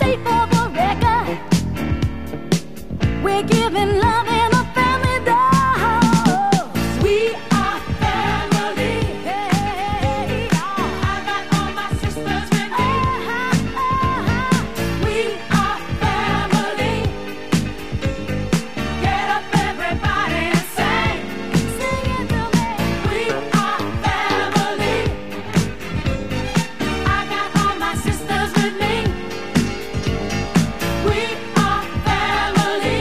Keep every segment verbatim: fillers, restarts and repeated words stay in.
state for the record. We're giving love in a family dose. We are family. Hey, I got all my sisters with me. We are family. Get up, everybody, and sing. Sing it to me. We are family. I got all my sisters with me. We are family.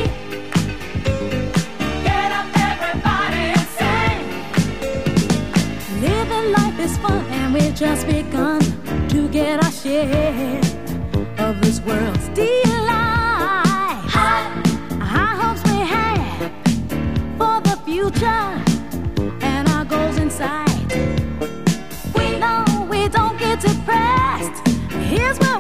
Get up, everybody, and sing. Living life is fun, and we've just begun to get our share of this world's delight. High, high hopes we have for the future and our goals in sight. We know we don't get depressed. Here's what